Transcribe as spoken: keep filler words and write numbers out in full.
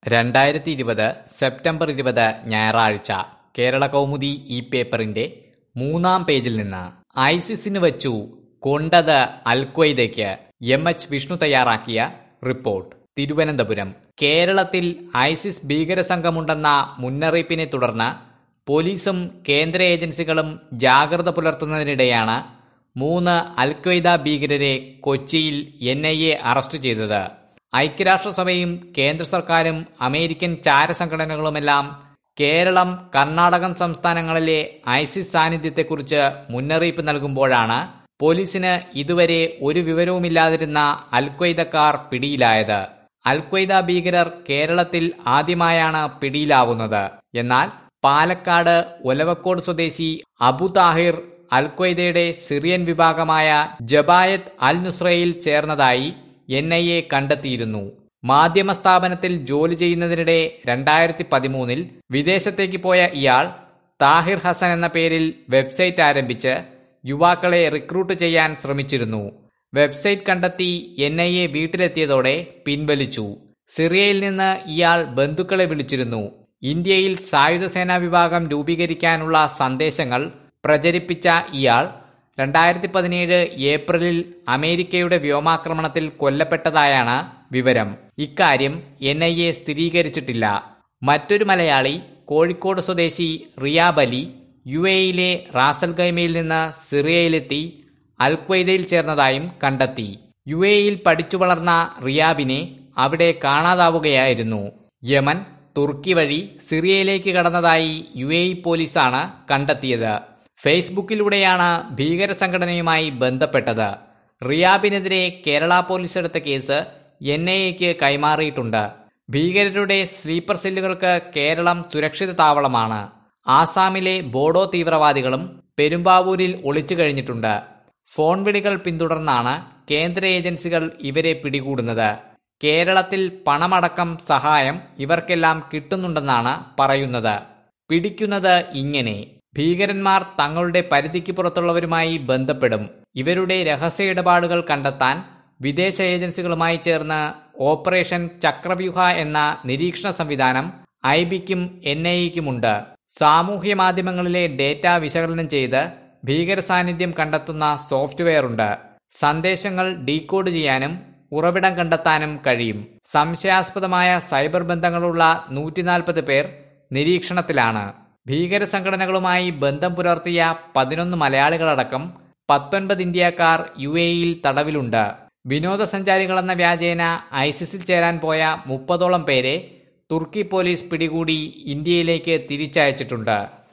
രണ്ടായിരത്തി ഇരുപത് സെപ്റ്റംബർ ഇരുപത് ഞായറാഴ്ച കേരള കൗമുദി ഈ പേപ്പറിന്റെ മൂന്നാം പേജിൽ നിന്ന് ഐസിസിന് വച്ചു കൊണ്ടത് അൽക്വയ്ദയ്ക്ക് എം എച്ച് വിഷ്ണു തയ്യാറാക്കിയ റിപ്പോർട്ട്. തിരുവനന്തപുരം. കേരളത്തിൽ ഐസിസ് ഭീകരസംഘമുണ്ടെന്ന മുന്നറിയിപ്പിനെ തുടർന്ന് പോലീസും കേന്ദ്ര ഏജൻസികളും ജാഗ്രത പുലർത്തുന്നതിനിടെയാണ് മൂന്ന് അൽക്വയ്ദ ഭീകരരെ കൊച്ചിയിൽ എൻ ഐ എ അറസ്റ്റ് ചെയ്തത്. ഐക്യരാഷ്ട്രസഭയും കേന്ദ്ര സർക്കാരും അമേരിക്കൻ ചാരസംഘടനകളുമെല്ലാം കേരളം, കർണാടകം സംസ്ഥാനങ്ങളിലെ ഐസിസ് സാന്നിധ്യത്തെക്കുറിച്ച് മുന്നറിയിപ്പ് നൽകുമ്പോഴാണ് പോലീസിന് ഇതുവരെ ഒരു വിവരവുമില്ലാതിരുന്ന അൽക്വയ്ദക്കാർ പിടിയിലായത്. അൽക്വയ്ദ ഭീകരർ കേരളത്തിൽ ആദ്യമായാണ് പിടിയിലാവുന്നത്. എന്നാൽ പാലക്കാട് ഒലവക്കോട് സ്വദേശി അബു താഹിർ അൽക്വയ്ദയുടെ സിറിയൻ വിഭാഗമായ ജബായത്ത് അൽ നുസ്രയിൽ ചേർന്നതായി എൻ ഐ എ കണ്ടെത്തിയിരുന്നു. മാധ്യമ സ്ഥാപനത്തിൽ ജോലി ചെയ്യുന്നതിനിടെ രണ്ടായിരത്തി പതിമൂന്നിൽ വിദേശത്തേക്ക് പോയ ഇയാൾ താഹിർ ഹസൻ എന്ന പേരിൽ വെബ്സൈറ്റ് ആരംഭിച്ച് യുവാക്കളെ റിക്രൂട്ട് ചെയ്യാൻ ശ്രമിച്ചിരുന്നു. വെബ്സൈറ്റ് കണ്ടെത്തി എൻ ഐ എ വീട്ടിലെത്തിയതോടെ പിൻവലിച്ചു. സിറിയയിൽ നിന്ന് ഇയാൾ ബന്ധുക്കളെ വിളിച്ചിരുന്നു. ഇന്ത്യയിൽ സായുധ സേനാ വിഭാഗം രൂപീകരിക്കാനുള്ള സന്ദേശങ്ങൾ പ്രചരിപ്പിച്ച ഇയാൾ രണ്ടായിരത്തി പതിനേഴ് ഏപ്രിലിൽ അമേരിക്കയുടെ വ്യോമാക്രമണത്തിൽ കൊല്ലപ്പെട്ടതായാണ് വിവരം. ഇക്കാര്യം എൻ ഐ എ സ്ഥിരീകരിച്ചിട്ടില്ല. മറ്റൊരു മലയാളി കോഴിക്കോട് സ്വദേശി റിയാബ് അലി യു എയിലെ റാസൽ ഖൈമയിൽ നിന്ന് സിറിയയിലെത്തി അൽക്വയ്ദയിൽ ചേർന്നതായും കണ്ടെത്തി. യു എയിൽ പഠിച്ചു വളർന്ന റിയാബിനെ അവിടെ കാണാതാവുകയായിരുന്നു. യമൻ, തുർക്കി വഴി സിറിയയിലേക്ക് കടന്നതായി യു എ ഇ പോലീസാണ് കണ്ടെത്തിയത്. ഫേസ്ബുക്കിലൂടെയാണ് ഭീകര സംഘടനയുമായി ബന്ധപ്പെട്ടത്. റിയാബിനെതിരെ കേരള പോലീസ് എടുത്ത കേസ് എൻ ഐ എക്ക് കൈമാറിയിട്ടുണ്ട്. ഭീകരരുടെ സ്ലീപ്പർ സെല്ലുകൾക്ക് കേരളം സുരക്ഷിത താവളമാണ്. ആസാമിലെ ബോഡോ തീവ്രവാദികളും പെരുമ്പാവൂരിൽ ഒളിച്ചു കഴിഞ്ഞിട്ടുണ്ട്. ഫോൺ വിളികൾ പിന്തുടർന്നാണ് കേന്ദ്ര ഏജൻസികൾ ഇവരെ പിടികൂടുന്നത്. കേരളത്തിൽ പണമടക്കം സഹായം ഇവർക്കെല്ലാം കിട്ടുന്നുണ്ടെന്നാണ് പറയുന്നത്. പിടിക്കുന്നത് ഇങ്ങനെ: ഭീകരന്മാർ തങ്ങളുടെ പരിധിക്ക് പുറത്തുള്ളവരുമായി ബന്ധപ്പെടും. ഇവരുടെ രഹസ്യ ഇടപാടുകൾ കണ്ടെത്താൻ വിദേശ ഏജൻസികളുമായി ചേർന്ന് ഓപ്പറേഷൻ ചക്രവ്യൂഹ എന്ന നിരീക്ഷണ സംവിധാനം ഐ ബിക്കും എൻ ഐ എക്കുമുണ്ട്. സാമൂഹ്യ മാധ്യമങ്ങളിലെ ഡേറ്റ വിശകലനം ചെയ്ത് ഭീകര സാന്നിധ്യം കണ്ടെത്തുന്ന സോഫ്റ്റ്വെയർ ഉണ്ട്. സന്ദേശങ്ങൾ ഡീകോഡ് ചെയ്യാനും ഉറവിടം കണ്ടെത്താനും കഴിയും. സംശയാസ്പദമായ സൈബർ ബന്ധങ്ങളുള്ള നൂറ്റി നാൽപ്പത് പേർ നിരീക്ഷണത്തിലാണ്. ഭീകര സംഘടനകളുമായി ബന്ധം പുലർത്തിയ പതിനൊന്ന് മലയാളികളടക്കം പത്തൊൻപത് ഇന്ത്യക്കാർ യു എയിൽ തടവിലുണ്ട്. വിനോദസഞ്ചാരികളെന്ന വ്യാജേന ഐസിസിൽ ചേരാൻ പോയ മുപ്പതോളം പേരെ തുർക്കി പോലീസ് പിടികൂടി ഇന്ത്യയിലേക്ക് തിരിച്ചയച്ചിട്ടുണ്ട്.